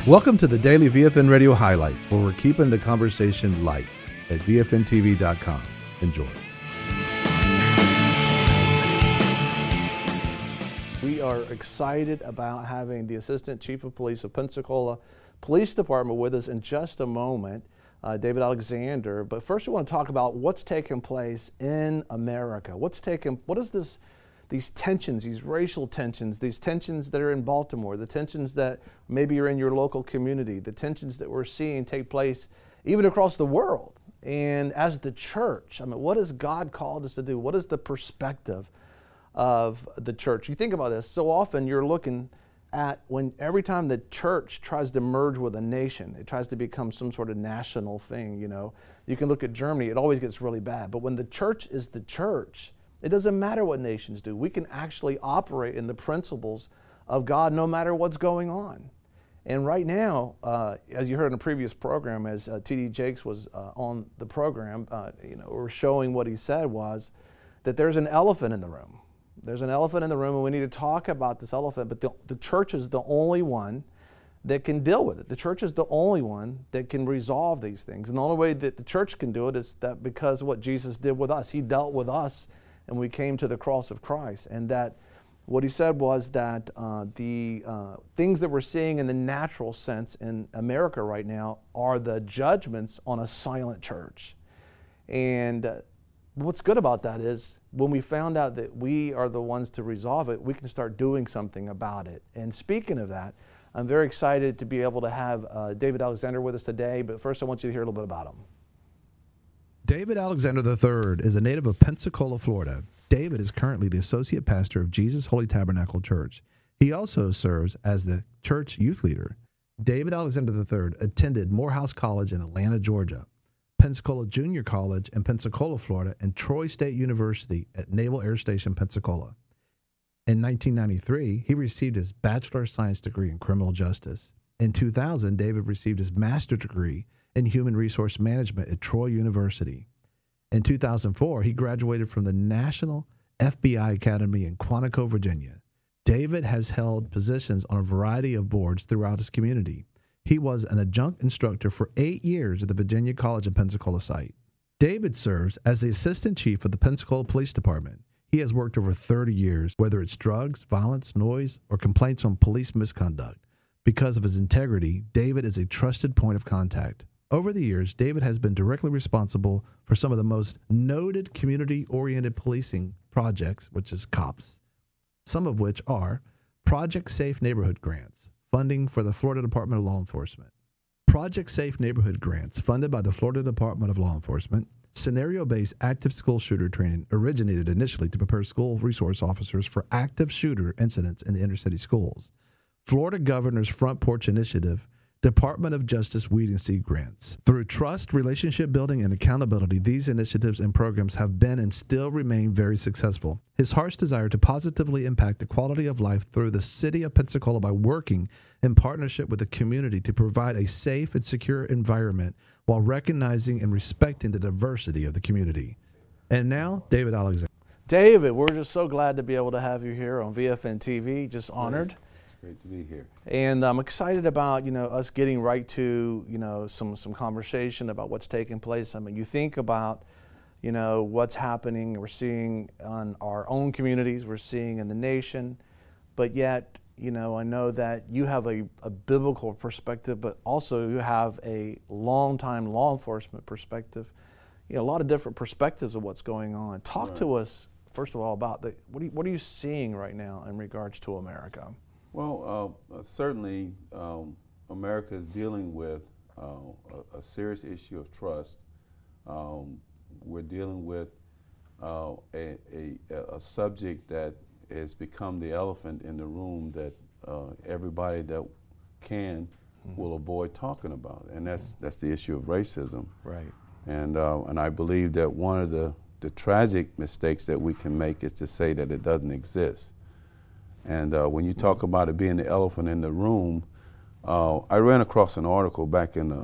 Welcome to the Daily VFN Radio Highlights, where we're keeping the conversation light at VFNTV.com. Enjoy. We are excited about having the Assistant Chief of Police of Pensacola Police Department with us in just a moment, David Alexander. But first, we want to talk about what's taking place in America. What is this? These tensions, these racial tensions, these tensions that are in Baltimore, the tensions that maybe are in your local community, the tensions that we're seeing take place even across the world. And as the church, what has God called us to do? What is the perspective of the church? You think about this, so often you're looking at every time the church tries to merge with a nation, it tries to become some sort of national thing, You can look at Germany, it always gets really bad. But when the church is the church, it doesn't matter what nations do. We can actually operate in the principles of God no matter what's going on. And right now, as you heard in a previous program, as T.D. Jakes was on the program, we're showing what he said was that there's an elephant in the room. There's an elephant in the room, and we need to talk about this elephant, but the church is the only one that can deal with it. The church is the only one that can resolve these things. And the only way that the church can do it is that because of what Jesus did with us. He dealt with us, and we came to the cross of Christ. And that what he said was that the things that we're seeing in the natural sense in America right now are the judgments on a silent church. And what's good about that is when we found out that we are the ones to resolve it, we can start doing something about it. And speaking of that, I'm very excited to be able to have David Alexander with us today. But first, I want you to hear a little bit about him. David Alexander III is a native of Pensacola, Florida. David is currently the associate pastor of Jesus Holy Tabernacle Church. He also serves as the church youth leader. David Alexander III attended Morehouse College in Atlanta, Georgia, Pensacola Junior College in Pensacola, Florida, and Troy State University at Naval Air Station, Pensacola. In 1993, he received his Bachelor of Science degree in criminal justice. In 2000, David received his master's degree in Human Resource Management at Troy University. In 2004, he graduated from the National FBI Academy in Quantico, Virginia. David has held positions on a variety of boards throughout his community. He was an adjunct instructor for 8 years at the Virginia College and Pensacola site. David serves as the Assistant Chief of the Pensacola Police Department. He has worked over 30 years, whether it's drugs, violence, noise, or complaints on police misconduct. Because of his integrity, David is a trusted point of contact. Over the years, David has been directly responsible for some of the most noted community-oriented policing projects, which is COPS, some of which are Project Safe Neighborhood Grants, funding for the Florida Department of Law Enforcement. Project Safe Neighborhood Grants, funded by the Florida Department of Law Enforcement. Scenario-based active school shooter training originated initially to prepare school resource officers for active shooter incidents in the inner city schools. Florida Governor's Front Porch Initiative, Department of Justice Weed and Seed Grants. Through trust, relationship building, and accountability, these initiatives and programs have been and still remain very successful. His heart's desire to positively impact the quality of life through the city of Pensacola by working in partnership with the community to provide a safe and secure environment while recognizing and respecting the diversity of the community. And now, David Alexander. David, we're just so glad to be able to have you here on VFN TV. Just honored. Great to be here. And I'm excited about, us getting right to, some conversation about what's taking place. You think about, what's happening, we're seeing on our own communities, we're seeing in the nation, but yet, I know that you have a biblical perspective, but also you have a long-time law enforcement perspective, a lot of different perspectives of what's going on. Talk to us, first of all, about what are you seeing right now in regards to America? Well, certainly America is dealing with a serious issue of trust. We're dealing with a subject that has become the elephant in the room that everybody that can will avoid talking about, and that's the issue of racism. Right. And I believe that one of the tragic mistakes that we can make is to say that it doesn't exist. And when you talk about it being the elephant in the room, I ran across an article back in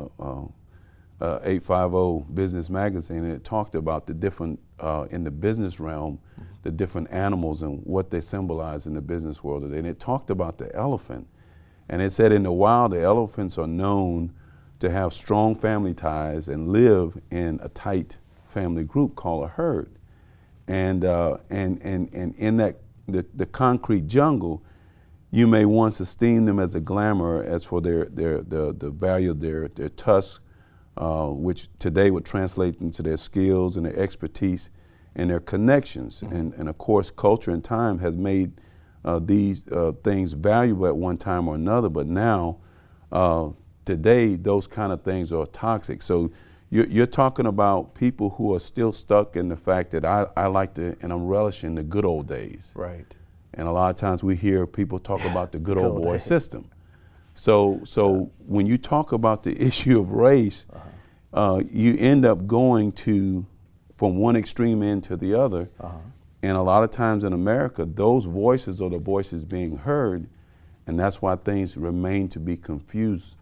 850 Business Magazine, and it talked about the different, in the business realm, the different animals and what they symbolize in the business world today. And it talked about the elephant. And it said in the wild, the elephants are known to have strong family ties and live in a tight family group called a herd. And in that the concrete jungle, you may once esteem them as a glamour as for the value of their tusks, which today would translate into their skills and their expertise and their connections. And of course, culture and time has made these things valuable at one time or another, but now, today, those kind of things are toxic. So you're talking about people who are still stuck in the fact that I like to, and I'm relishing the good old days. Right. And a lot of times we hear people talk about the good old boy system. So when you talk about the issue of race, you end up going from one extreme end to the other. And a lot of times in America, those voices are the voices being heard, and that's why things remain to be confusing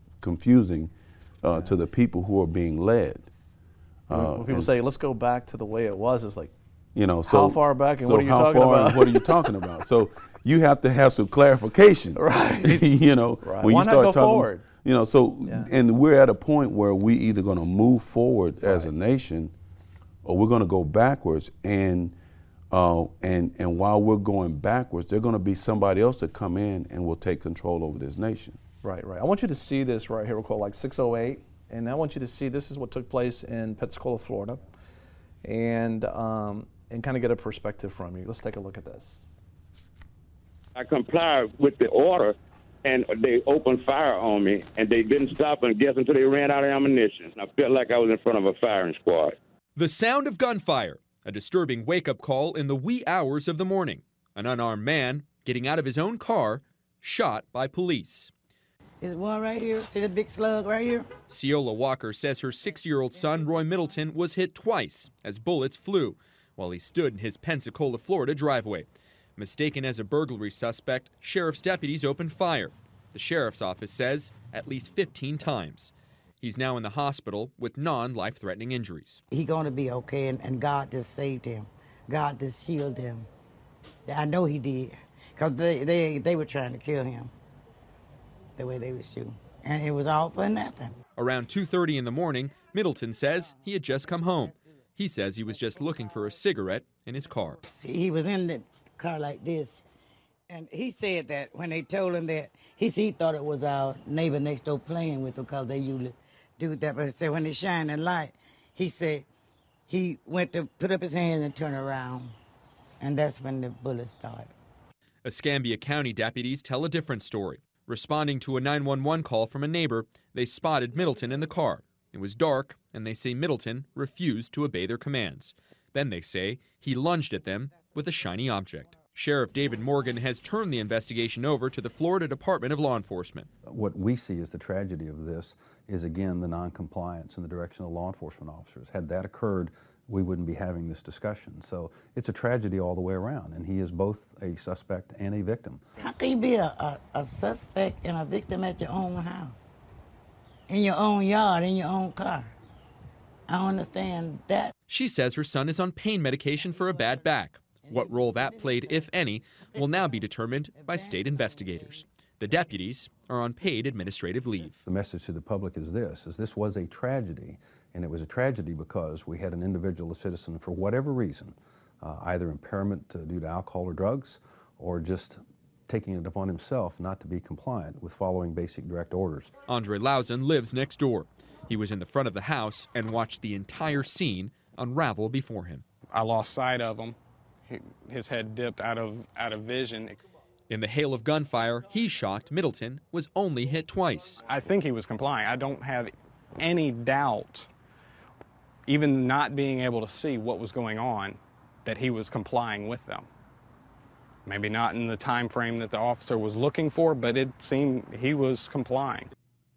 to the people who are being led. When people say, let's go back to the way it was, it's like, you know, how far back and what are you talking about? What are you talking about? So you have to have some clarification. Right. You know, right. When Why you not start go talking, forward? You know, so, and we're at a point where we either going to move forward as a nation or we're going to go backwards. And while we're going backwards, there's going to be somebody else that come in and will take control over this nation. Right. I want you to see this right here. We'll call it like 608. And I want you to see this is what took place in Pensacola, Florida. And kind of get a perspective from you. Let's take a look at this. I complied with the order, and they opened fire on me, and they didn't stop and guess until they ran out of ammunition. I felt like I was in front of a firing squad. The sound of gunfire, a disturbing wake-up call in the wee hours of the morning. An unarmed man getting out of his own car, shot by police. There's one right here. See the big slug right here? Ceola Walker says her 6-year-old son, Roy Middleton, was hit twice as bullets flew while he stood in his Pensacola, Florida driveway. Mistaken as a burglary suspect, sheriff's deputies opened fire. The sheriff's office says at least 15 times. He's now in the hospital with non-life-threatening injuries. He's going to be okay, and God just saved him. God just shielded him. I know he did, because they were trying to kill him the way they would shoot. And it was all for nothing. Around 2:30 in the morning, Middleton says he had just come home. He says he was just looking for a cigarette in his car. He was in the car like this, and he said that when they told him that, he thought it was our neighbor next door playing with him, because they usually do that. But he said when they shine the light, he said he went to put up his hand and turn around, and that's when the bullets started. Escambia County deputies tell a different story. Responding to a 911 call from a neighbor, they spotted Middleton in the car. It was dark, and they say Middleton refused to obey their commands. Then they say he lunged at them with a shiny object. Sheriff David Morgan has turned the investigation over to the Florida Department of Law Enforcement. What we see as the tragedy of this is, again, the noncompliance in the direction of law enforcement officers. Had that occurred, we wouldn't be having this discussion. So it's a tragedy all the way around, and he is both a suspect and a victim. How can you be a suspect and a victim at your own house? In your own yard, in your own car? I don't understand that. She says her son is on pain medication for a bad back. What role that played, if any, will now be determined by state investigators. The deputies are on paid administrative leave. The message to the public is this was a tragedy, and it was a tragedy because we had an individual, a citizen, for whatever reason, either impairment due to alcohol or drugs, or just taking it upon himself not to be compliant with following basic direct orders. Andre Lausen lives next door. He was in the front of the house and watched the entire scene unravel before him. I lost sight of him. His head dipped out of vision. In the hail of gunfire, he's shocked Middleton was only hit twice. I think he was complying. I don't have any doubt, even not being able to see what was going on, that he was complying with them. Maybe not in the time frame that the officer was looking for, but it seemed he was complying.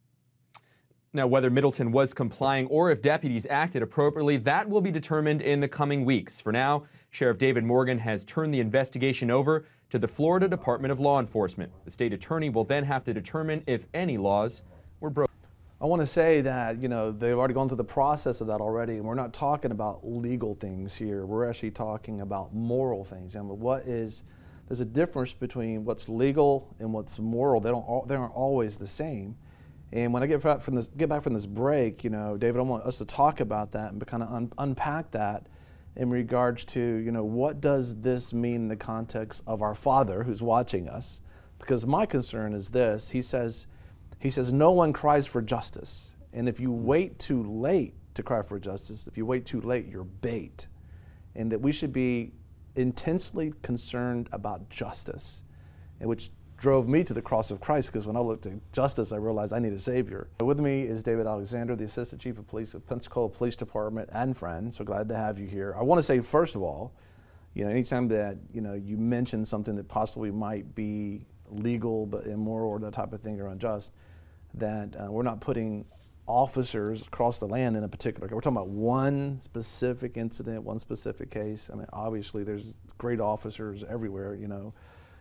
Now, whether Middleton was complying or if deputies acted appropriately, that will be determined in the coming weeks. For now, Sheriff David Morgan has turned the investigation over to the Florida Department of Law Enforcement. The state attorney will then have to determine if any laws were broken. I want to say that, you know, they've already gone through the process of that already, and we're not talking about legal things here. We're actually talking about moral things. And what is there's a difference between what's legal and what's moral. They aren't always the same. And when I get back from this break, you know, David, I want us to talk about that and kind of unpack that in regards to, you know, what does this mean in the context of our Father who's watching us? Because my concern is this: He says, no one cries for justice, and if you wait too late to cry for justice, if you wait too late, you're bait, and that we should be intensely concerned about justice, and which drove me to the cross of Christ, because when I looked at justice, I realized I need a Savior. With me is David Alexander, the Assistant Chief of Police of Pensacola Police Department and friend. So glad to have you here. I want to say, first of all, you know, anytime that, you know, you mention something that possibly might be legal but immoral or that type of thing or unjust, that we're not putting officers across the land in a particular case. We're talking about one specific incident, one specific case. I mean, obviously there's great officers everywhere, you know.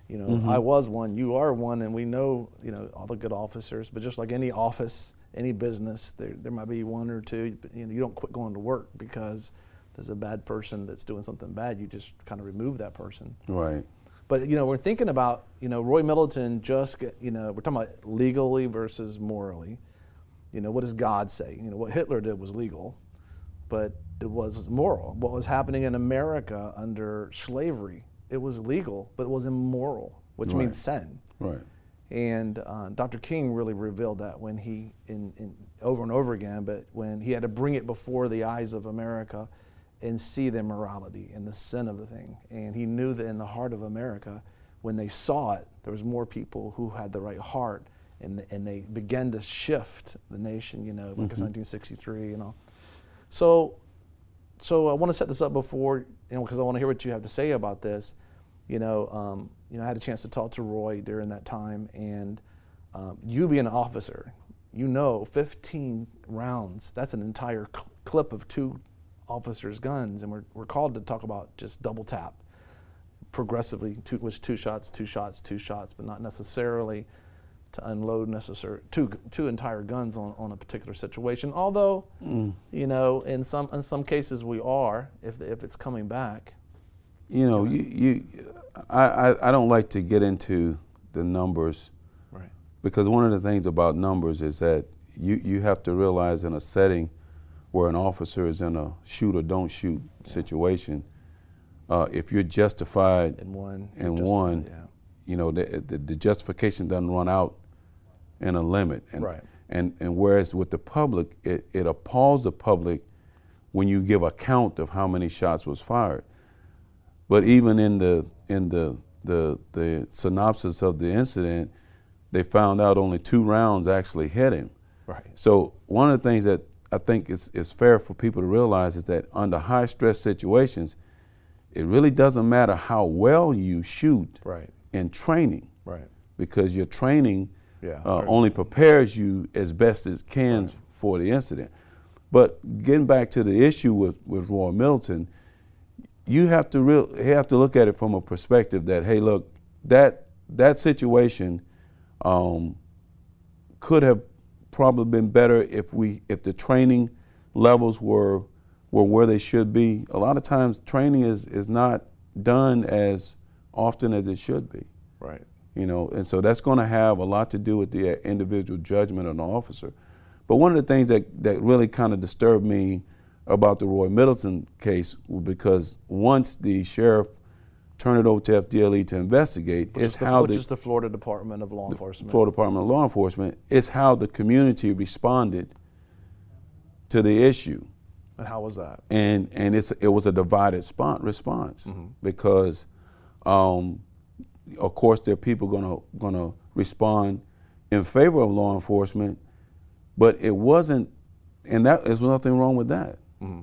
I was one, you are one, and we know, you know, all the good officers, but just like any office, any business, there might be one or two. You know, you don't quit going to work because there's a bad person that's doing something bad. You just kind of remove that person. Right. But, you know, we're thinking about, you know, Roy Middleton you know, we're talking about legally versus morally. You know, what does God say? You know, what Hitler did was legal, but it was moral. What was happening in America under slavery, it was legal, but it was immoral, which means sin. Right. And Dr. King really revealed that when he, over and over again, but when he had to bring it before the eyes of America and see the immorality and the sin of the thing. And he knew that in the heart of America, when they saw it, there was more people who had the right heart, and they began to shift the nation, you know, like it's 1963, you know. So I want to set this up before, you know, because I want to hear what you have to say about this. You know, I had a chance to talk to Roy during that time, and you being an officer, you know, 15 rounds, that's an entire clip of 2 officers' guns, and we're called to talk about just double tap progressively, which 2 shots, 2 shots, 2 shots, but not necessarily to unload two entire guns on a particular situation. Although, you know, in some cases we are, if it's coming back. You know, I don't like to get into the numbers, right? Because one of the things about numbers is that you have to realize in a setting where an officer is in a shoot or don't shoot situation, if you're justified in one, you know, the justification doesn't run out in a limit. And, right. And whereas with the public, it appalls the public when you give a count of how many shots was fired. But even in the synopsis of the incident, they found out only 2 rounds actually hit him. Right. So one of the things that I think is fair for people to realize is that under high stress situations, it really doesn't matter how well you shoot in training, because your training only prepares you as best as can for the incident. But getting back to the issue with Roy Middleton, you have to look at it from a perspective that, hey, look, that situation could have probably been better if the training levels were where they should be. A lot of times training is not done as often as it should be. Right. You know, and so that's going to have a lot to do with the individual judgment of an officer. But one of the things that really kind of disturbed me about the Roy Middleton case, because once the sheriff turned it over to FDLE to investigate, which is the Florida Department of Law Enforcement. Florida Department of Law Enforcement, it's how the community responded to the issue. And how was that? And it was a divided response, because of course there are people gonna respond in favor of law enforcement, but it wasn't, and there's nothing wrong with that.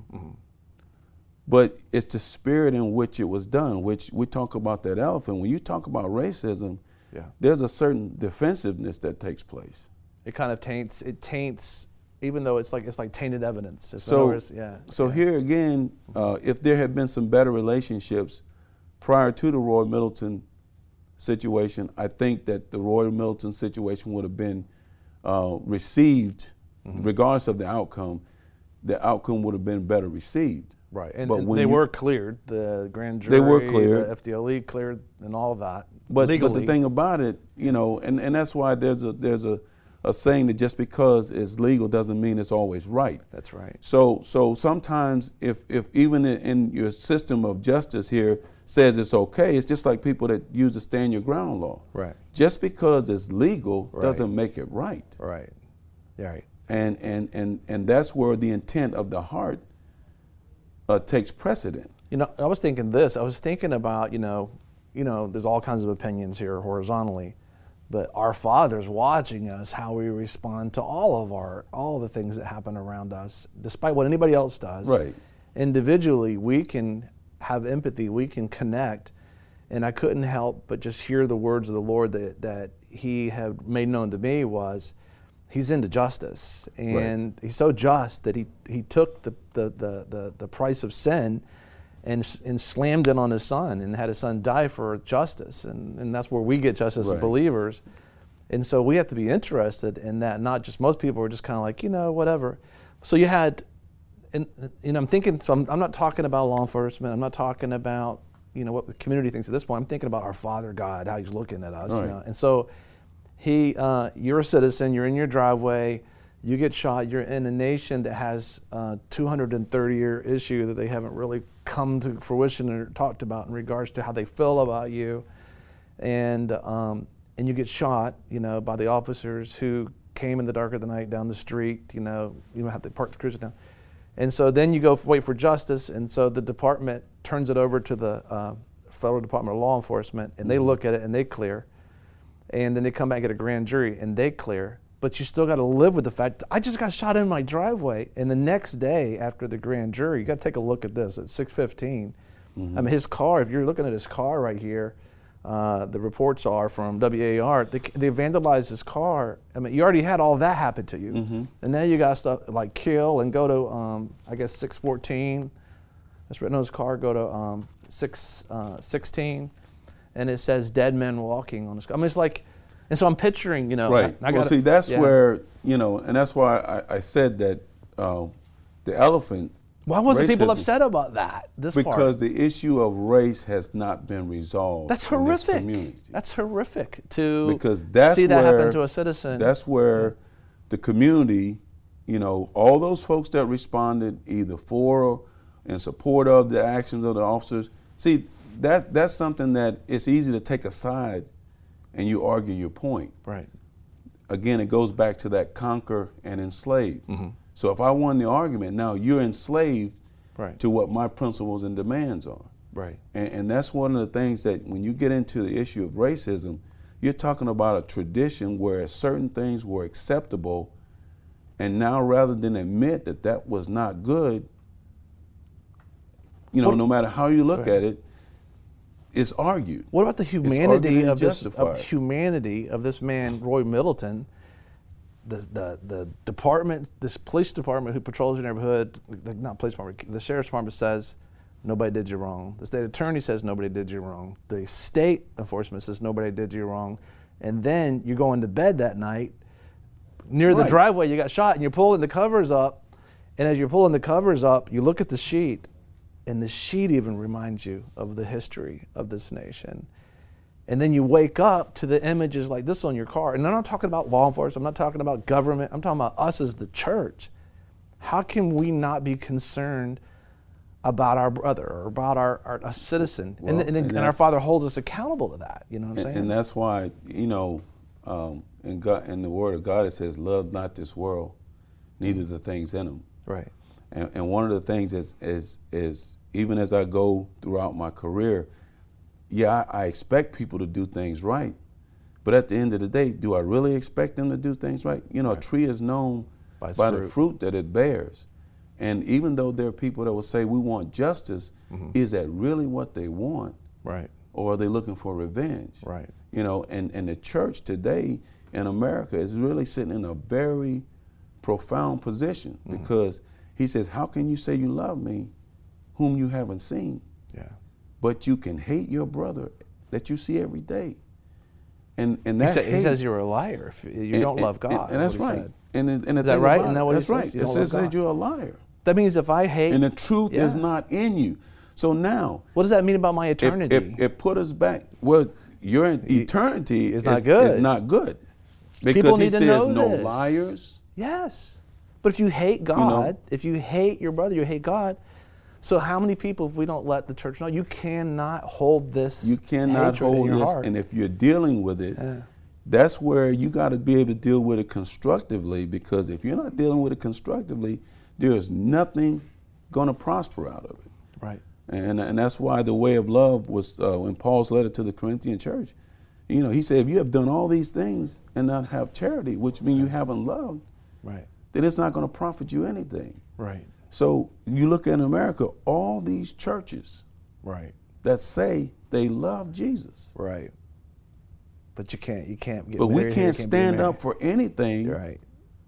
But it's the spirit in which it was done, which we talk about that elephant. When you talk about racism, there's a certain defensiveness that takes place. It kind of taints, even though it's like tainted evidence. So here again, if there had been some better relationships prior to the Roy Middleton situation, I think that the Roy Middleton situation would have been received, regardless of the outcome would have been better received. Right, and But when they you- were cleared. The grand jury, They were cleared. the FDLE cleared, and all of that. But legally. the thing about it, you know, and that's why there's a saying that just because it's legal doesn't mean it's always right. That's right. So sometimes if even in your system of justice here says it's okay, it's just like people that use the stand your ground law. Right. Just because it's legal Right. doesn't make it right. Right. Yeah. Right. And that's where the intent of the heart takes precedent. You know, I was thinking this. I was thinking about, you know, there's all kinds of opinions here horizontally, but our Father's watching us, how we respond to all the things that happen around us, despite what anybody else does. Right. Individually, we can have empathy, we can connect, and I couldn't help but just hear the words of the Lord that He had made known to me was, He's into justice, and right. He's so just that he took the price of sin and slammed it on His Son and had His Son die for justice, and that's where we get justice right. as believers. And so we have to be interested in that. Not just most people are just kind of like, whatever. So you had, and I'm thinking. So I'm not talking about law enforcement. I'm not talking about what the community thinks at this point. I'm thinking about our Father God, how He's looking at us. Right. And so you're a citizen. You're in your driveway. You get shot. You're in a nation that has a 230-year issue that they haven't really come to fruition or talked about in regards to how they feel about you, and you get shot, by the officers who came in the dark of the night down the street. You have to park the cruiser down, and so then you go wait for justice, and so the department turns it over to the Federal Department of Law Enforcement, and they look at it and they clear, and then they come back at a grand jury and they clear. But you still got to live with the fact I just got shot in my driveway. And the next day after the grand jury, you got to take a look at this at 6:15. I mean, his car. If you're looking at his car right here, the reports are from WAR. They vandalized his car. I mean, you already had all that happen to you, and now you got stuff like kill and go to I guess 6:14. That's written on his car. Go to 6:16, and it says dead men walking on his car. I mean, it's like. And so I'm picturing, Right. See, that's where, and that's why I said that the elephant. Why wasn't people racism, upset about that? Because the issue of race has not been resolved. That's in this horrific. community. That's horrific to because that's see that where, happen to a citizen. That's where the community, all those folks that responded either for or in support of the actions of the officers. See, that's something that it's easy to take aside. And you argue your point. Right. Again, it goes back to that conquer and enslave. So if I won the argument, now you're enslaved to what my principles and demands are. Right. And that's one of the things that when you get into the issue of racism, you're talking about a tradition where certain things were acceptable, and now rather than admit that was not good, no matter how you look at it, it's argued. What about the humanity of this man, Roy Middleton, the department, this police department who patrols your neighborhood, not police department, the sheriff's department says nobody did you wrong. The state attorney says nobody did you wrong. The state enforcement says nobody did you wrong. And then you're going to bed that night, near the driveway you got shot, and you're pulling the covers up. And as you're pulling the covers up, you look at the sheet, and the sheet even reminds you of the history of this nation. And then you wake up to the images like this on your car. And I'm not talking about law enforcement, I'm not talking about government, I'm talking about us as the church. How can we not be concerned about our brother or about our citizen? Well, and our Father holds us accountable to that, you know what I'm saying? And that's why, in the Word of God it says, love not this world, neither the things in them. Right. And one of the things is even as I go throughout my career, I expect people to do things right. But at the end of the day, do I really expect them to do things right? A tree is known by the fruit that it bears. And even though there are people that will say we want justice, is that really what they want? Right. Or are they looking for revenge? Right. And the church today in America is really sitting in a very profound position because he says, how can you say you love me whom you haven't seen? Yeah. But you can hate your brother that you see every day. And that he says you're a liar if you don't love God. And that's right. And is that right? And that what that's right. It says that you're a liar. That means if I hate, and the truth is not in you. So now, what does that mean about my eternity? It put us back. Well, your eternity is not good. Is not good. Because People need he to says know no this. liars. Yes. But if you hate God, if you hate your brother, you hate God. So how many people, if we don't let the church know, you cannot hold this You cannot hatred hold in your this. heart. And if you're dealing with it, that's where you got to be able to deal with it constructively, because if you're not dealing with it constructively, there is nothing going to prosper out of it. Right. And that's why the way of love was in Paul's letter to the Corinthian church. You know, he said, if you have done all these things and not have charity, which means you haven't loved, Right. then it's not going to profit you anything. Right. So you look at America, all these churches Right. that say they love Jesus. Right. But you can't get But married we here, can't be stand married. up for anything Right.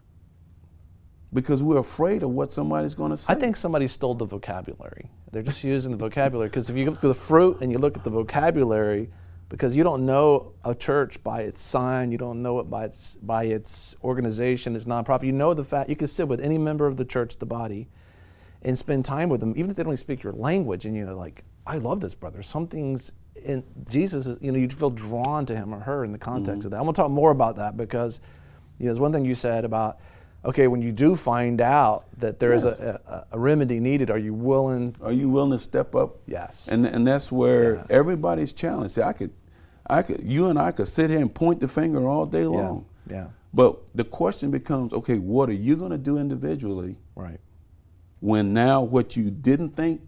because we're afraid of what somebody's going to say. I think somebody stole the vocabulary. They're just using the vocabulary, because if you look at the fruit and you look at the vocabulary, because you don't know a church by its sign, you don't know it by its organization, its nonprofit. You know the fact, you can sit with any member of the church, the body, and spend time with them, even if they don't speak your language, and like, I love this brother. Something's in Jesus, you feel drawn to him or her in the context of that. I'm gonna talk more about that, because there's one thing you said about, okay, when you do find out that there is a remedy needed, are you willing? Are you willing to step up? Yes. And that's where everybody's challenged. See, I could, you and I could sit here and point the finger all day long. Yeah. But the question becomes, okay, what are you going to do individually? Right. When now what you didn't think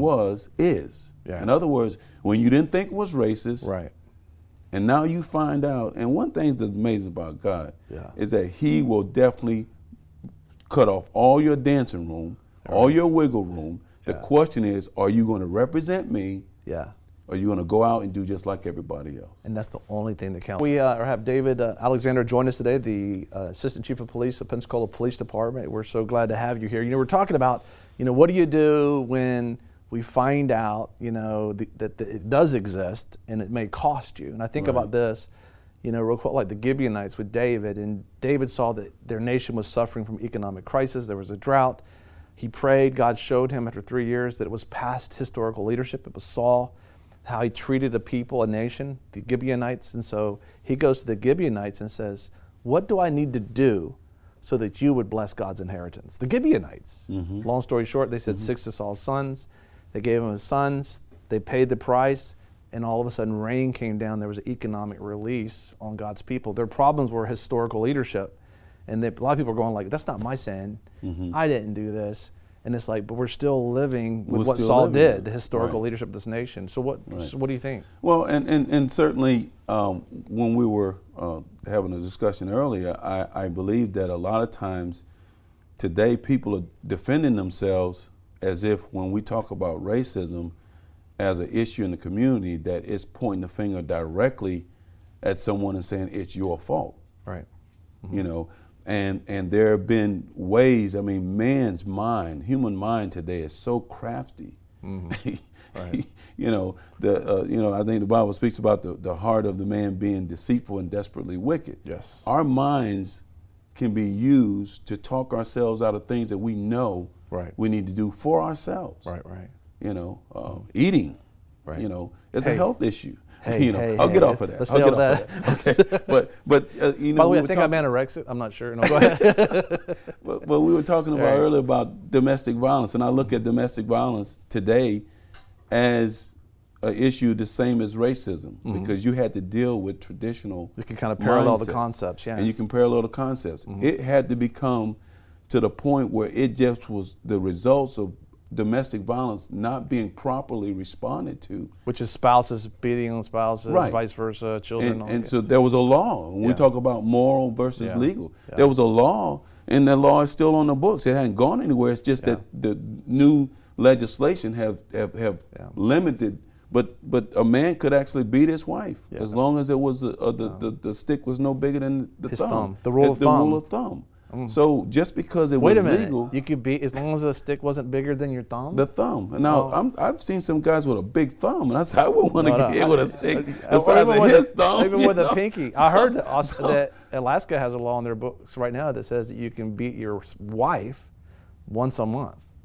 is. Yeah. In other words, when you didn't think was racist. Right. And now you find out, and one thing that's amazing about God is that He will definitely cut off all your dancing room, all your wiggle room. The question is, are you going to represent me? Yeah. Or are you going to go out and do just like everybody else? And that's the only thing that counts. We have David Alexander join us today, the Assistant Chief of Police of Pensacola Police Department. We're so glad to have you here. We're talking about, what do you do when we find out, that it does exist and it may cost you. And I think about this, real quick, like the Gibeonites with David. And David saw that their nation was suffering from economic crisis. There was a drought. He prayed. God showed him after 3 years that it was past historical leadership. It was Saul, how he treated a people, a nation, the Gibeonites. And so he goes to the Gibeonites and says, what do I need to do so that you would bless God's inheritance? The Gibeonites. Long story short, they said 6 of Saul's sons. They gave him his sons. They paid the price. And all of a sudden, rain came down. There was an economic release on God's people. Their problems were historical leadership. And a lot of people are going like, that's not my sin. I didn't do this. And it's like, but we're still living with what Saul did, the historical leadership of this nation. So what do you think? Well, and certainly when we were having a discussion earlier, I believe that a lot of times today people are defending themselves as if when we talk about racism as an issue in the community, that it's pointing the finger directly at someone and saying it's your fault. Right. And there have been ways, man's mind, human mind today is so crafty. Right. I think the Bible speaks about the heart of the man being deceitful and desperately wicked. Yes. Our minds can be used to talk ourselves out of things that we know we need to do for ourselves. Right. Eating. Right. It's a health issue. I'll get off of that. Let's stay on that. Okay. But By the way, I think I'm anorexic. I'm not sure. No, go ahead. but we were talking about earlier about domestic violence, and I look at domestic violence today as an issue the same as racism, because you had to deal with traditional. You can kind of parallel the mindsets, concepts, and you can parallel the concepts. It had to become to the point where it just was the results of domestic violence not being properly responded to. Which is spouses beating on spouses, vice versa, children. And so there was a law. When we talk about moral versus legal, there was a law, and that law is still on the books. It hadn't gone anywhere. It's just that the new legislation have limited. But a man could actually beat his wife as long as it was the stick was no bigger than his thumb. The rule of thumb. So just because it was legal, you could beat as long as the stick wasn't bigger than your thumb. The thumb. Now I've seen some guys with a big thumb, and I said I wouldn't want to get hit with a stick the size of his thumb. Even with a pinky. I heard that Alaska has a law in their books right now that says that you can beat your wife once a month.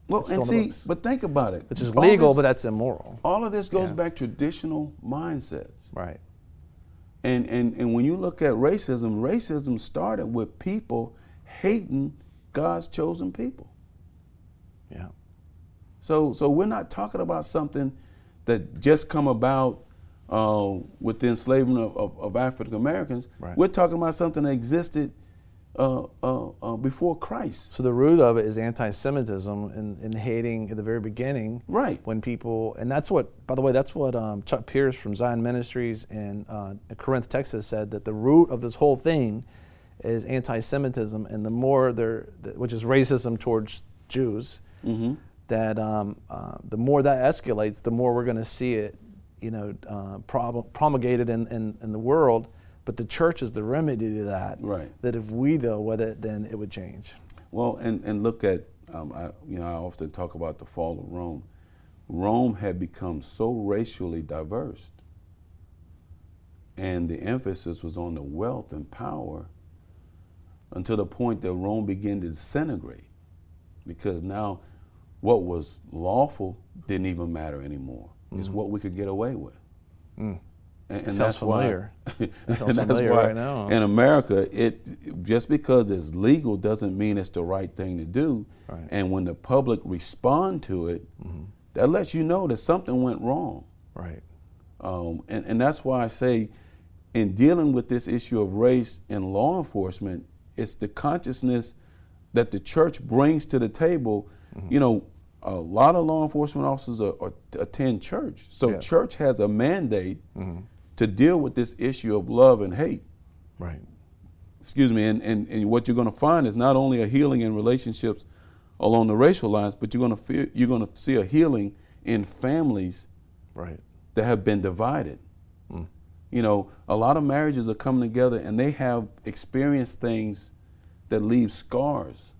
Well, It's and still in the see, books. but think about it. Which is All legal, this- but that's immoral. all of this goes Yeah. back to traditional mindsets. Right. And when you look at racism, racism started with people hating God's chosen people. Yeah. So we're not talking about something that just come about with the enslavement of African Americans. Right. We're talking about something that existed before Christ. So the root of it is anti-Semitism and hating at the very beginning. Right. When people, and that's what, by the way, that's what Chuck Pierce from Zion Ministries in Corinth, Texas said, that the root of this whole thing is anti-Semitism, and the more which is racism towards Jews, that the more that escalates, the more we're going to see it, promulgated in the world. But the church is the remedy to that. Right. That if we deal with it, then it would change. Well, and look at, I often talk about the fall of Rome. Rome had become so racially diverse, and the emphasis was on the wealth and power until the point that Rome began to disintegrate, because now what was lawful didn't even matter anymore. It's what we could get away with. And Sounds that's familiar. why, Sounds and that's familiar why right now. in America, just because it's legal doesn't mean it's the right thing to do. Right. And when the public respond to it, that lets you know that something went wrong. Right. And that's why I say, in dealing with this issue of race in law enforcement, it's the consciousness that the church brings to the table. You know, a lot of law enforcement officers attend church. So Yeah. church has a mandate to deal with this issue of love and hate. Right. Excuse me. And what you're going to find is not only a healing in relationships along the racial lines, but you're going to see a healing in families Right. that have been divided. You know, a lot of marriages are coming together and they have experienced things that leave scars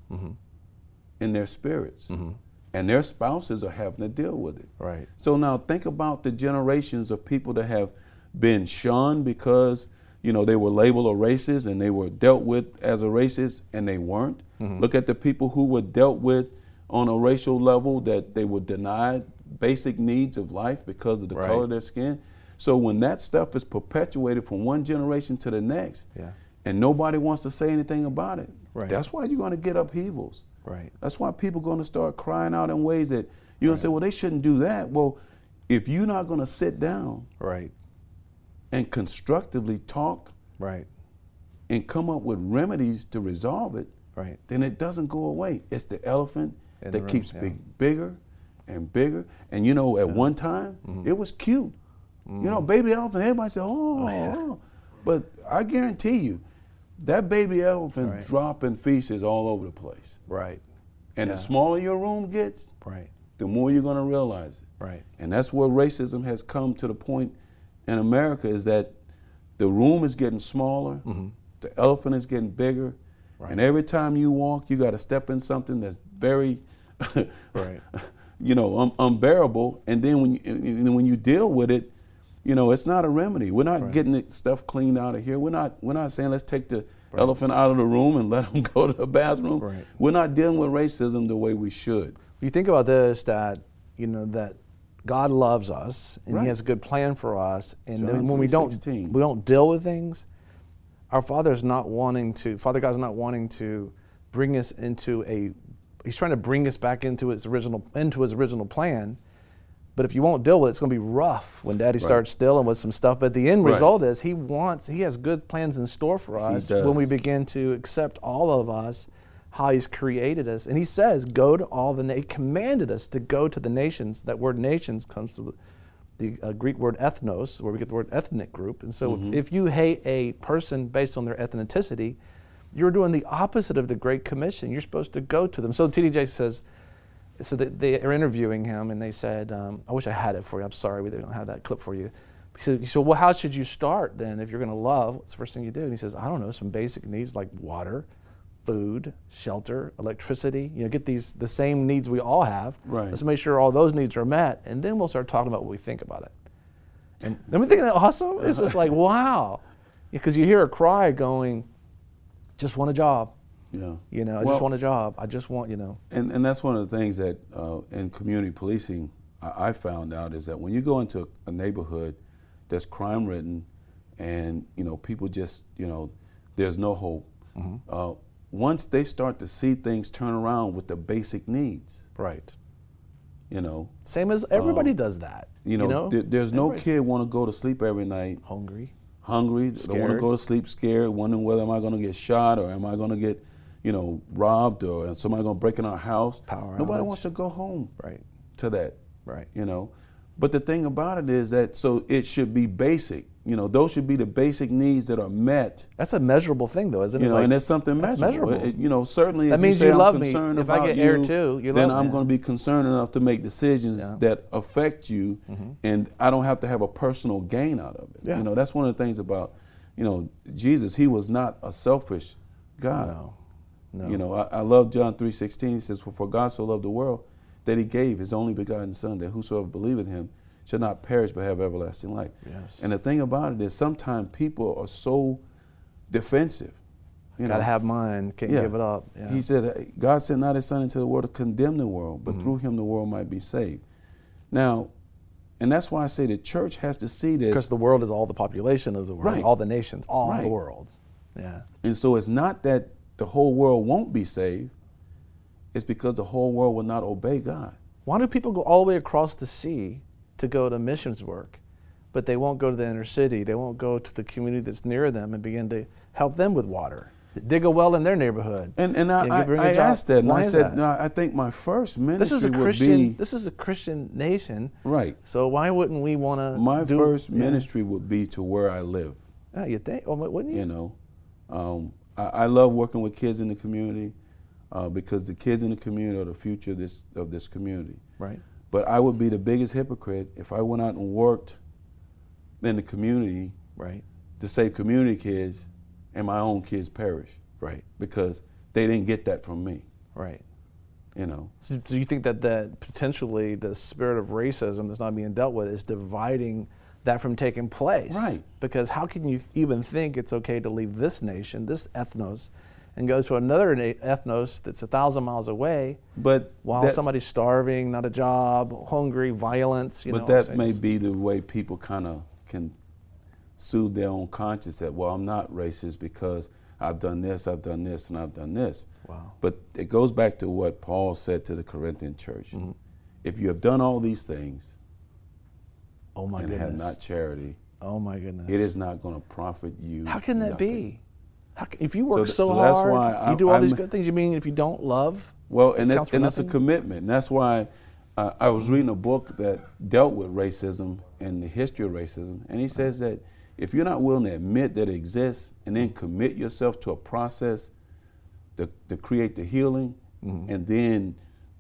in their spirits. And their spouses are having to deal with it. Right. So now think about the generations of people that have been shunned because, they were labeled a racist and they were dealt with as a racist and they weren't. Look at the people who were dealt with on a racial level, that they were denied basic needs of life because of the Right. color of their skin. So when that stuff is perpetuated from one generation to the next, Yeah. and nobody wants to say anything about it, Right. that's why you're going to get upheavals. Right. That's why people are going to start crying out in ways that you're going to say, well, they shouldn't do that. Well, if you're not going to sit down Right. and constructively talk Right. and come up with remedies to resolve it, Right. then it doesn't go away. It's the elephant In the that room, keeps yeah. bigger and bigger. And at one time, it was cute. Baby elephant, everybody said, oh. But I guarantee you, that baby elephant Right. dropping feces all over the place. Right. And Yeah. the smaller your room gets, Right. the more you're going to realize it. Right. And that's where racism has come to the point in America, is that the room is getting smaller, the elephant is getting bigger, Right. and every time you walk, you got to step in something that's very, Right. unbearable. And then when you deal with it, it's not a remedy. We're not getting the stuff cleaned out of here. We're not saying let's take the elephant out of the room and let them go to the bathroom. Right. We're not dealing with racism the way we should. You think about this, that that God loves us and Right. He has a good plan for us, and John then when we 3:16. don't deal with things, our Father God's not wanting to bring us into He's trying to bring us back into His original plan. But if you won't deal with it, it's going to be rough when Daddy starts dealing with some stuff. But the end result is He has good plans in store for us when we begin to accept all of us, how He's created us. And He says, go to all He commanded us to go to the nations. That word nations comes to the Greek word ethnos, where we get the word ethnic group. And so if you hate a person based on their ethnicity, you're doing the opposite of the Great Commission. You're supposed to go to them. So TDJ says, so they are interviewing him, and they said, I wish I had it for you. I'm sorry, we don't have that clip for you. He said, well, how should you start then if you're going to love? What's the first thing you do? And he says, I don't know, some basic needs like water, food, shelter, electricity. Get the same needs we all have. Right. Let's make sure all those needs are met, and then we'll start talking about what we think about it. And then we think that awesome. It's just like, wow. Because you hear a cry going, just want a job. Yeah. You know, I just want a job. I just want, you know. And that's one of the things that in community policing I found out is that when you go into a neighborhood that's crime ridden and, you know, people just, you know, there's no hope. Once they start to see things turn around with the basic needs. Right. You know. Same as everybody does that. You know, there's no kid want to go to sleep every night hungry, don't want to go to sleep scared, wondering whether am I going to get shot or am I going to get, you know, robbed or is somebody going to break in our house. Nobody wants to go home to that. Right. You know, but the thing about it is that so it should be basic. You know, those should be the basic needs that are met. That's a measurable thing, though, isn't it? You know, and that's something measurable. You know, certainly that if means you, say, you love I'm me. concerned If I about get you, air too, you then love I'm me. going to be concerned enough to make decisions that affect you, and I don't have to have a personal gain out of it. Yeah. You know, that's one of the things about, you know, Jesus. He was not a selfish God. No. You know, I love John 3:16. He says, "For God so loved the world that He gave His only begotten Son, that whosoever believeth Him shall not perish but have everlasting life." Yes. And the thing about it is sometimes people are so defensive. You Gotta know? have mine, can't give it up. Yeah. He said, God sent not His Son into the world to condemn the world, but through Him the world might be saved. Now, and that's why I say the church has to see this. Because the world is all the population of the world, all the nations, all the world. Yeah. And so it's not that the whole world won't be saved, it's because the whole world will not obey God. Why do people go all the way across the sea to go to missions work, but they won't go to the inner city? They won't go to the community that's near them and begin to help them with water, dig a well in their neighborhood. And I asked that, and I said, no, I think my first ministry This is a Christian nation, right? So why wouldn't we want to? My first ministry would be to where I live. Yeah, you think? Well, wouldn't you? You know, I love working with kids in the community because the kids in the community are the future of this community. Right. But I would be the biggest hypocrite if I went out and worked in the community, to save community kids, and my own kids perish, because they didn't get that from me, you know. So do you think that potentially the spirit of racism that's not being dealt with is dividing that from taking place? Right. Because how can you even think it's okay to leave this nation, this ethnos, and go to another ethnos that's 1,000 miles away, while somebody's starving, not a job, hungry, violence? But that may be the way people kind of can soothe their own conscience that, well, I'm not racist because I've done this, and I've done this. Wow. But it goes back to what Paul said to the Corinthian church. If you have done all these things and have not charity, it is not going to profit you. How can that nothing. be? If you work so hard, that's why you do all these good things, you mean if you don't love? Well, and that's a commitment. And that's why I was reading a book that dealt with racism and the history of racism, and he says that if you're not willing to admit that it exists and then commit yourself to a process to create the healing, and then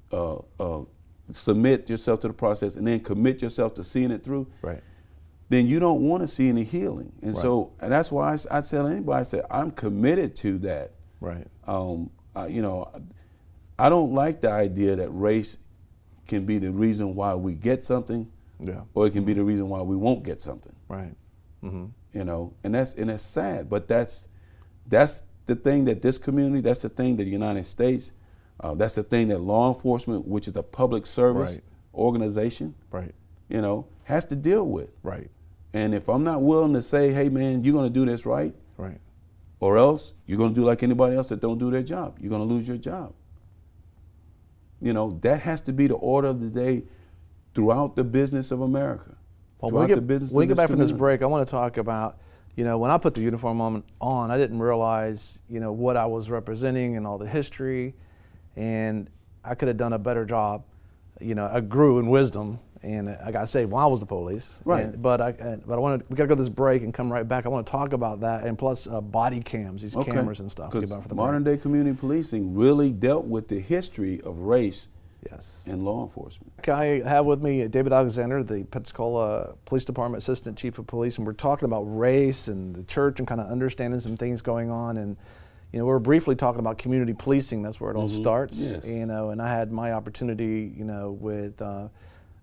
submit yourself to the process and then commit yourself to seeing it through, then you don't want to see any healing. And so and that's why I tell anybody, I say, I'm committed to that. You know, I don't like the idea that race can be the reason why we get something, or it can be the reason why we won't get something. You know, and that's sad, but that's the thing that this community, that's the thing that the United States, that's the thing that law enforcement, which is a public service organization, you know, has to deal with. And if I'm not willing to say, hey man, you're going to do this right, or else you're going to do like anybody else that don't do their job, you're going to lose your job. You know, that has to be the order of the day throughout the business of America. Well, when we get back from this break, I want to talk about, you know, when I put the uniform on, I didn't realize, you know, what I was representing and all the history, and I could have done a better job. You know, I grew in wisdom, and I got saved when I was the police. But we got to go to this break and come right back. I want to talk about that, and plus body cams, these cameras and stuff. Because modern day community policing really dealt with the history of race in law enforcement. I have with me David Alexander, the Pensacola Police Department Assistant Chief of Police, and we're talking about race and the church and kind of understanding some things going on. And you know, we're briefly talking about community policing. That's where it all starts. You know, and I had my opportunity, you know, with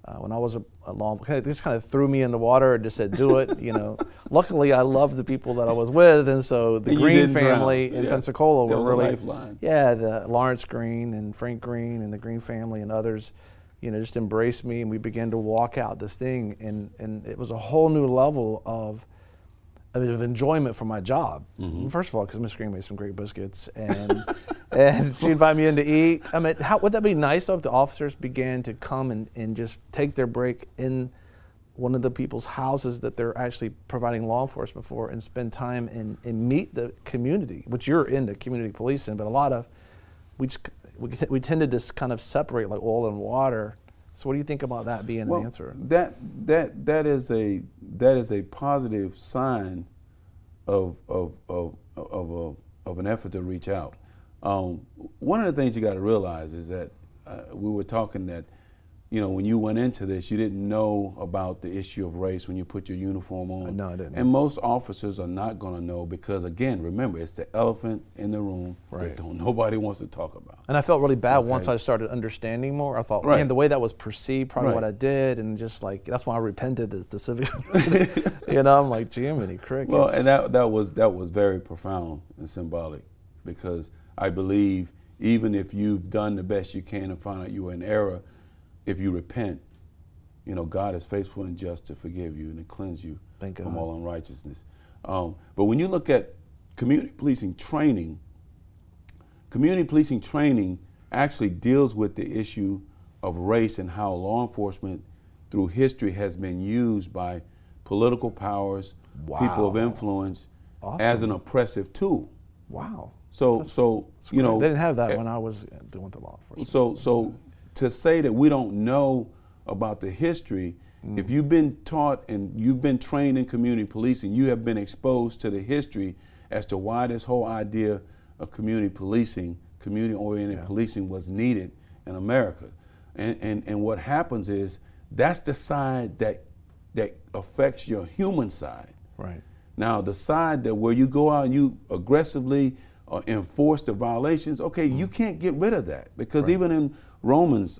when I was this kind of threw me in the water and just said, do it. You know, luckily I loved the people that I was with, and so the Green family in Pensacola were really, the Lawrence Green and Frank Green and the Green family and others, you know, just embraced me, and we began to walk out this thing, and it was a whole new level of enjoyment for my job. First of all, because Miss Green made some great biscuits, and and she invited me in to eat. I mean, would that be nice if the officers began to come and just take their break in one of the people's houses that they're actually providing law enforcement for, and spend time and meet the community, which you're into community policing, but a lot of, we tend to just kind of separate like oil and water. So what do you think about that being an answer? That is a positive sign of an effort to reach out. One of the things you got to realize is that we were talking that, you know, when you went into this, you didn't know about the issue of race when you put your uniform on. No, I didn't. And most officers are not going to know because, again, remember, it's the elephant in the room that nobody wants to talk about. And I felt really bad once I started understanding more. I thought, man, the way that was perceived, probably what I did, and just like, that's why I repented the civic. You know, I'm like, Jiminy Crickets. Well, and that was very profound and symbolic, because I believe even if you've done the best you can and found out you were in error, if you repent, you know, God is faithful and just to forgive you and to cleanse you from all unrighteousness. But when you look at community policing training actually deals with the issue of race and how law enforcement through history has been used by political powers, people of influence, as an oppressive tool. Wow. So you know, they didn't have that when I was doing the law enforcement. So to say that we don't know about the history, if you've been taught and you've been trained in community policing, you have been exposed to the history as to why this whole idea of community policing, community-oriented policing was needed in America. And what happens is that's the side that affects your human side. Right. Now, the side that where you go out and you aggressively enforce the violations, okay, you can't get rid of that, because even in Romans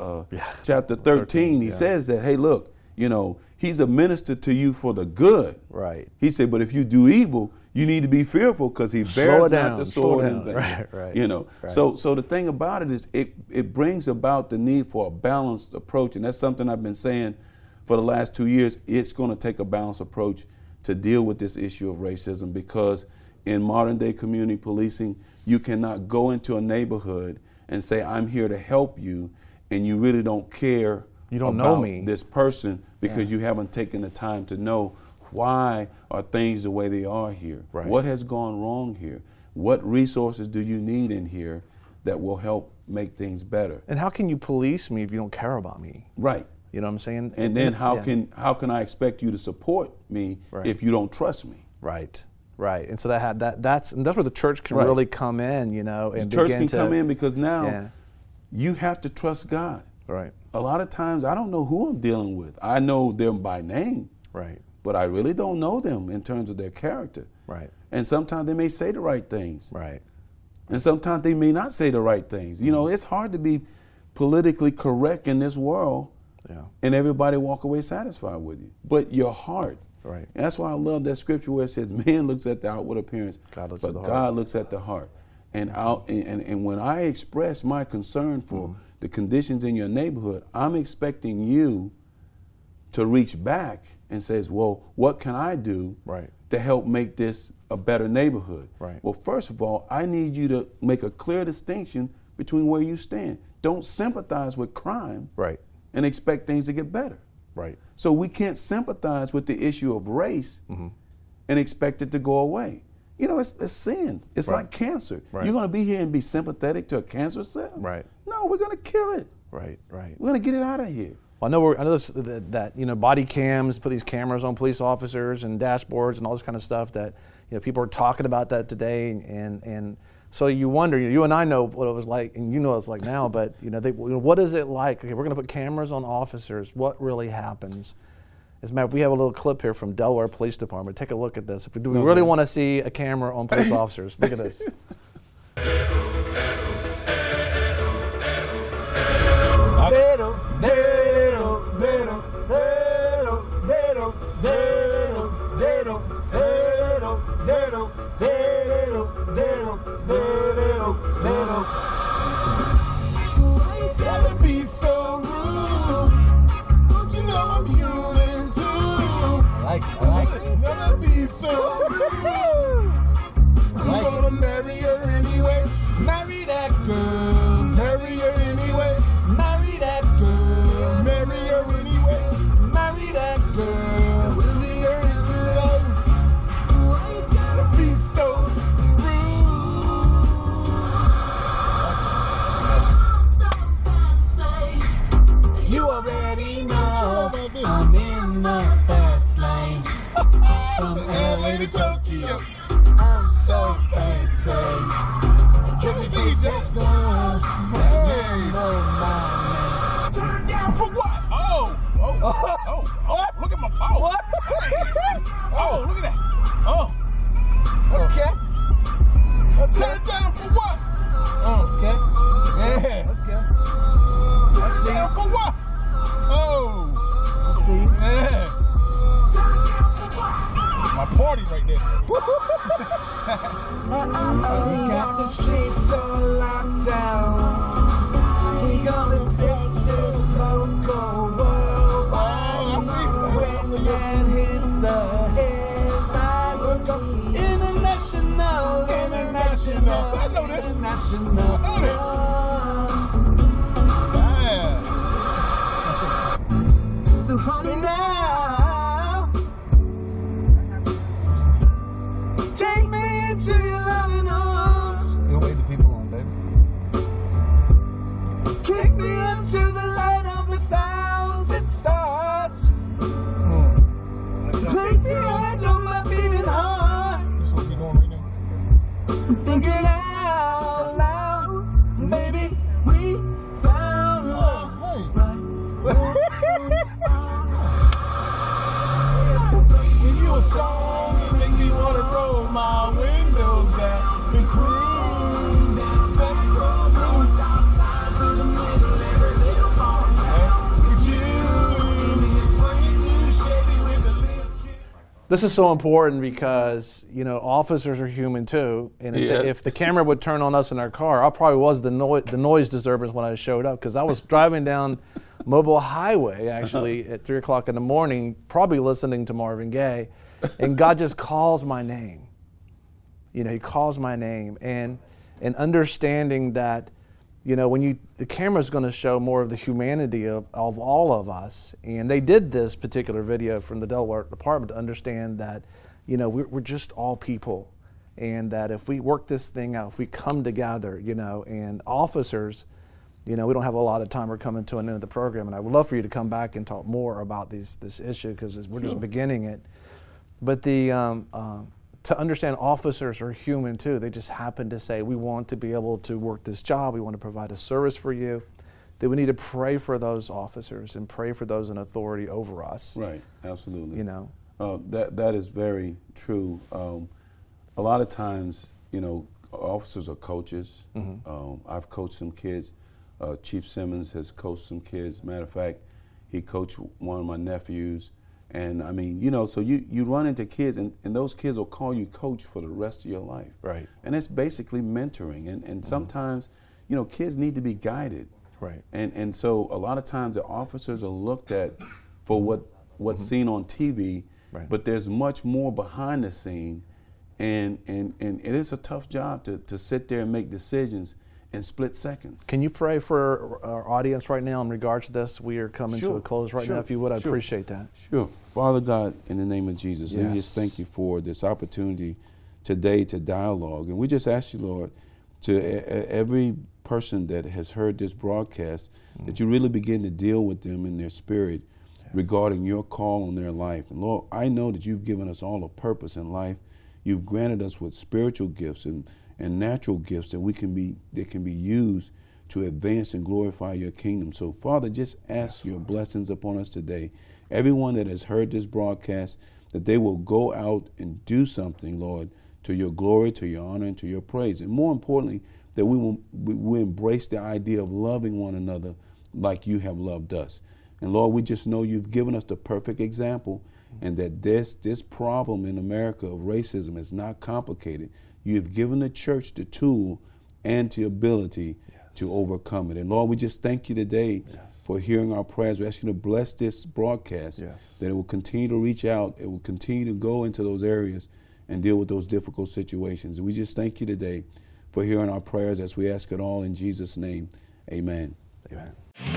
chapter 13, he says that, hey, look, you know, he's a minister to you for the good. Right. He said, but if you do evil, you need to be fearful, because he bears not the sword in vain. Right. You know, so the thing about it is it brings about the need for a balanced approach, and that's something I've been saying for the last 2 years. It's going to take a balanced approach to deal with this issue of racism, because in modern day community policing, you cannot go into a neighborhood and say, I'm here to help you, and you really don't care know me, this person, because you haven't taken the time to know why are things the way they are here. Right. What has gone wrong here? What resources do you need in here that will help make things better? And how can you police me if you don't care about me? Right. You know what I'm saying? And then how can I expect you to support me if you don't trust me? Right. Right. And so that's where the church can really come in, you know, and the church can come in, because now you have to trust God. Right. A lot of times I don't know who I'm dealing with. I know them by name. Right. But I really don't know them in terms of their character. Right. And sometimes they may say the right things. Right. And sometimes they may not say the right things. You know, it's hard to be politically correct in this world and everybody walk away satisfied with you. But your heart. Right. And that's why I love that scripture where it says, man looks at the outward appearance, God looks at the heart. And when I express my concern for the conditions in your neighborhood, I'm expecting you to reach back and says, well, what can I do to help make this a better neighborhood? Right. Well, first of all, I need you to make a clear distinction between where you stand. Don't sympathize with crime and expect things to get better. Right. So we can't sympathize with the issue of race and expect it to go away. You know, it's sin. It's like cancer. Right. You're going to be here and be sympathetic to a cancer cell? Right. No, we're going to kill it. Right. Right. We're going to get it out of here. Well, I know that you know, body cams, put these cameras on police officers and dashboards and all this kind of stuff, that, you know, people are talking about that today, and so you wonder, you and I know what it was like, and you know what it's like now, but you know, what is it like? Okay, we're going to put cameras on officers. What really happens? As a matter of fact, we have a little clip here from Delaware Police Department. Take a look at this. Do we really want to see a camera on police officers? Look at this. You gotta be so rude. Don't you know I'm human too? I like it. Gotta be so rude. I'm gonna marry her anyway. Marry that girl. Marry her anyway. Marry that girl. Marry her anyway. Marry that girl. Marry her anyway. Why you gotta be so rude? You already know I'm in the fast lane. From LA to Tokyo, I'm so fancy. Get your Jesus on, hey, know my name. Turn down for what? Oh, look at my phone. What? Hey. Oh, look at that. Oh, okay. Turn it down for what? Okay. Yeah. Okay. Turn it down for what? Oh. I see. Yeah. My party right there. We got the streets all locked down. We gonna take this local worldwide. When man hits the headline, we'll go international. I know this. International. Yeah. So honey now, take me into your loving arms. You'll wait the people on, baby. Kiss me into the light of 1,000 stars. Place your hand on my beating heart. That's what we're doing right now. Thinking out loud, baby, we found love. Give you a song and make me wanna roll my windows down and cruise down back roads outside to the middle every little farm town. With you in this brand new Chevy with a lift kit. This is so important because, you know, officers are human too. And if the camera would turn on us in our car, I probably was the noise disturbance when I showed up, because I was driving down Mobile Highway actually at 3 o'clock in the morning, probably listening to Marvin Gaye, and God just calls my name. You know, he calls my name, and understanding that, you know, when the camera's going to show more of the humanity of all of us, and they did this particular video from the Delaware Department to understand that, you know, we're just all people, and that if we work this thing out, if we come together, you know, and officers, you know, we don't have a lot of time. We're coming to an end of the program, and I would love for you to come back and talk more about this issue, because we're just beginning it. But to understand officers are human too. They just happen to say, we want to be able to work this job. We want to provide a service for you. That we need to pray for those officers and pray for those in authority over us. Right, absolutely. You know, that is very true. A lot of times, you know, officers are coaches. I've coached some kids. Chief Simmons has coached some kids. Matter of fact, he coached one of my nephews. And I mean, you know, so you run into kids, and those kids will call you coach for the rest of your life. Right. And it's basically mentoring. And sometimes, you know, kids need to be guided. Right. And so a lot of times the officers are looked at for what's seen on TV, but there's much more behind the scene. And it is a tough job to sit there and make decisions in split seconds. Can you pray for our audience right now in regards to this? We are coming to a close right now. If you would, I'd appreciate that. Sure. Father God, in the name of Jesus, we just thank you for this opportunity today to dialogue. And we just ask you, Lord, to every person that has heard this broadcast, that you really begin to deal with them in their spirit regarding your call on their life. And Lord, I know that you've given us all a purpose in life. You've granted us with spiritual gifts and natural gifts that can be used to advance and glorify your kingdom. So Father, just ask your blessings upon us today. Everyone that has heard this broadcast, that they will go out and do something, Lord, to your glory, to your honor, and to your praise. And more importantly, that we will embrace the idea of loving one another like you have loved us. And Lord, we just know you've given us the perfect example, and that this problem in America of racism is not complicated. You have given the church the tool and the ability to overcome it. And Lord, we just thank you today for hearing our prayers. We ask you to bless this broadcast, that it will continue to reach out, it will continue to go into those areas and deal with those difficult situations. And we just thank you today for hearing our prayers as we ask it all in Jesus' name. Amen. Amen.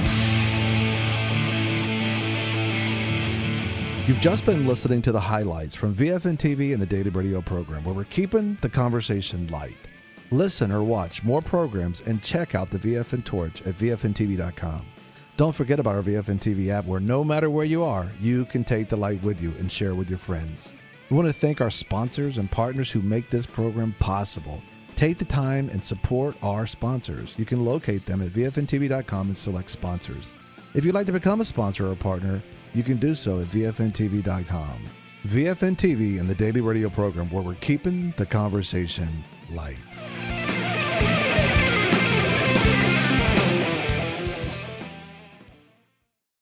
You've just been listening to the highlights from VFN TV and the Daily Radio program, where we're keeping the conversation light. Listen or watch more programs and check out the VFN Torch at VFNTV.com. Don't forget about our VFN TV app, where no matter where you are, you can take the light with you and share with your friends. We want to thank our sponsors and partners who make this program possible. Take the time and support our sponsors. You can locate them at VFNTV.com and select sponsors. If you'd like to become a sponsor or a partner, you can do so at VFNTV.com. VFN TV and the Daily Radio program, where we're keeping the conversation light.